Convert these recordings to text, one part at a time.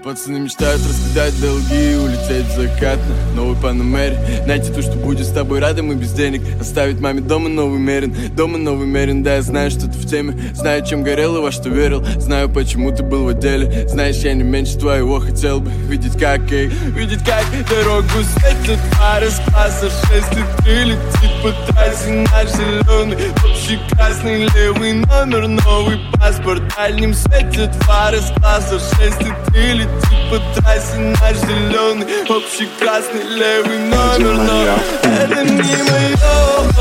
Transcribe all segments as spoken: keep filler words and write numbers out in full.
Пацаны мечтают раскидать долги и улететь в закат на новой Панамере. Найти то, что будет с тобой рядом и без денег. Оставить маме дома новый Мерин, дома новый Мерин. Да, я знаю, что ты в теме, знаю, чем горел и во что верил. Знаю, почему ты был в отделе. Знаешь, я не меньше твоего хотел бы видеть, как, эй, видеть, как дорогу светит фары с класса шесть. И ты летит по трассе наш зеленый, общий красный левый номер, новый паспорт. Дальним светит фары с класса шесть. И ты летит по трассе наш зеленый, общий красный левый номер. Но это не мое,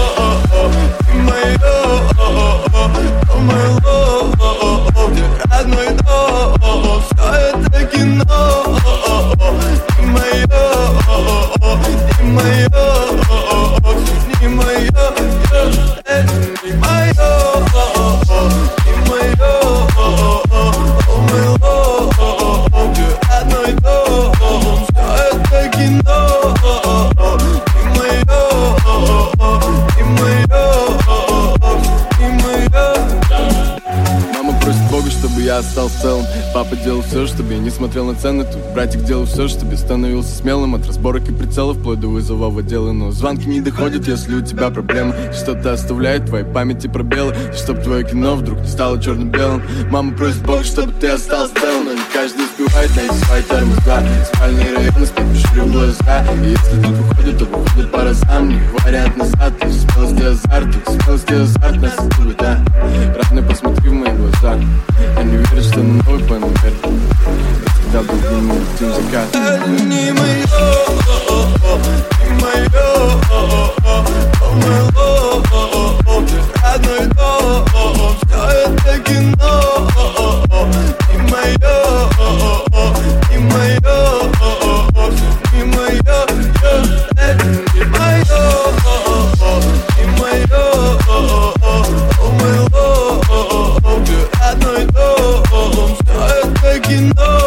не мое, но мое, где родной дом. Все это кино, не мое, не мое, не мое, это не мое, не мое, о мое, где родной дом. Все это кино, не мое, не мое, не мое. Мама просит Бога, чтобы я остался целым. Папа делал все, чтобы я не смотрел на цены. Тут братик делал все, чтобы становился смелым. От разборок и прицелов вплоть до вызова в отделы. Но звонки не доходят, если у тебя проблемы. Что-то оставляет в твоей памяти пробелы. И чтоб твое кино вдруг не стало черно-белым. Мама просит Бога, чтобы ты остался целым. Но не каждый успевает найти свои тормоза. Спальные районы спят, пиши глаза. И если тут выходит, то выходит по разам. Не говорят назад, и смелость и азарт. И смелость и азарт нас идут, да. Родной, посмотри в мои глаза. Я не верю, что на новый Панамере. Когда был день, мы летим в закат. Это не мое, не мое, о мое, родной дом. Все это кино, не мое, не мое, не мое. Это не мое, не мое, о мое, где родной дом. Все это кино.